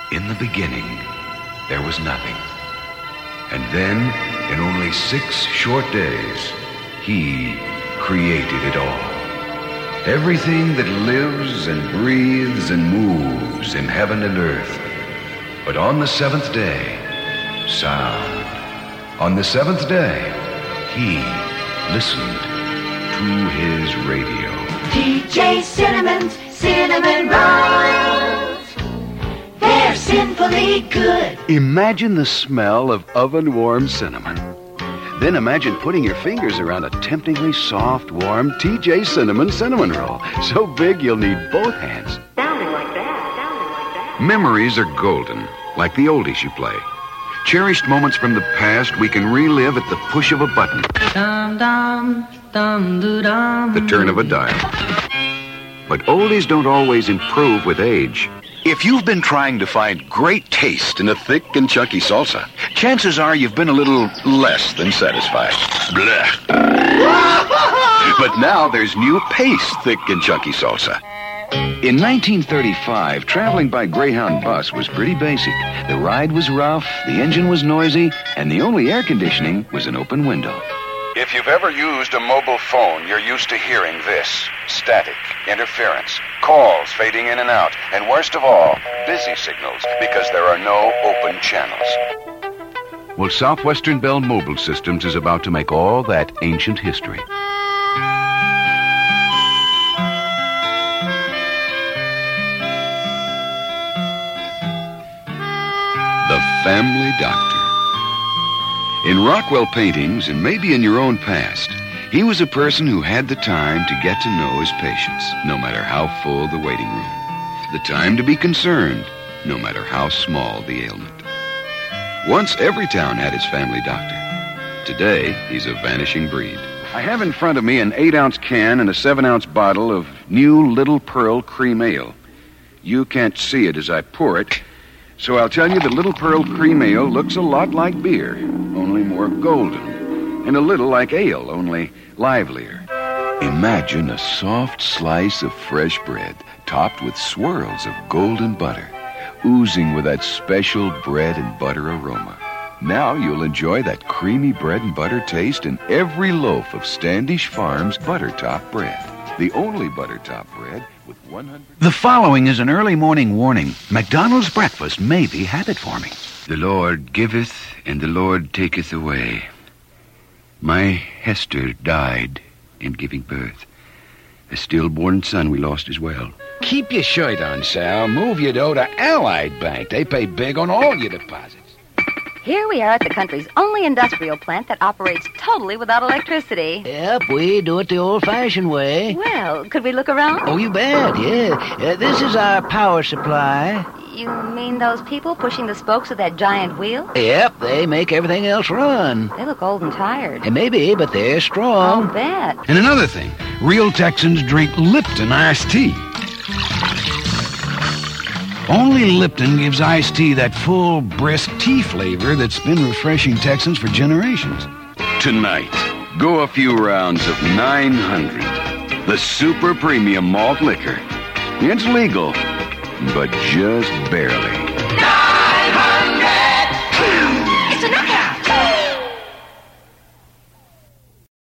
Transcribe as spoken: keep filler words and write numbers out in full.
In the beginning, there was nothing. And then, in only six short days, he created it all. Everything that lives and breathes and moves in heaven and earth. But on the seventh day, sound. On the seventh day, he listened to his radio. D J Cinnamon's Cinnamon Rolls. They're sinfully good. Imagine the smell of oven-warm cinnamon. Then imagine putting your fingers around a temptingly soft, warm T J Cinnamon cinnamon roll. So big you'll need both hands. Sounding like that, sounding like that. Memories are golden, like the oldies you play. Cherished moments from the past we can relive at the push of a button. Dum, dum, dum, doo, dum. The turn of a dial. But oldies don't always improve with age. If you've been trying to find great taste in a thick and chunky salsa, chances are you've been a little less than satisfied. Blech. But now there's new Pace thick and chunky salsa. In nineteen thirty-five, traveling by Greyhound bus was pretty basic. The ride was rough, the engine was noisy, and the only air conditioning was an open window. If you've ever used a mobile phone, you're used to hearing this. Static, interference, calls fading in and out, and worst of all, busy signals, because there are no open channels. Well, Southwestern Bell Mobile Systems is about to make all that ancient history. The Family Doctor. In Rockwell paintings, and maybe in your own past, he was a person who had the time to get to know his patients, no matter how full the waiting room. The time to be concerned, no matter how small the ailment. Once every town had its family doctor. Today, he's a vanishing breed. I have in front of me an eight-ounce can and a seven-ounce bottle of new Little Pearl Cream Ale. You can't see it as I pour it, so I'll tell you that Little Pearl Cream Ale looks a lot like beer, only more golden, and a little like ale, only livelier. Imagine a soft slice of fresh bread topped with swirls of golden butter, oozing with that special bread and butter aroma. Now you'll enjoy that creamy bread and butter taste in every loaf of Standish Farms Buttertop bread. The only Buttertop bread with one hundred... The following is an early morning warning. McDonald's breakfast may be habit-forming. The Lord giveth, and the Lord taketh away. My Hester died in giving birth. A stillborn son we lost as well. Keep your shirt on, Sal. Move your dough to Allied Bank. They pay big on all your deposits. Here we are at the country's only industrial plant that operates totally without electricity. Yep, we do it the old-fashioned way. Well, could we look around? Oh, you bet, yeah. Uh, this is our power supply. You mean those people pushing the spokes of that giant wheel? Yep, they make everything else run. They look old and tired. And maybe, but they're strong. I'll bet. And another thing, real Texans drink Lipton iced tea. Only Lipton gives iced tea that full, brisk tea flavor that's been refreshing Texans for generations. Tonight, go a few rounds of nine hundred. The super premium malt liquor. It's legal, but just barely.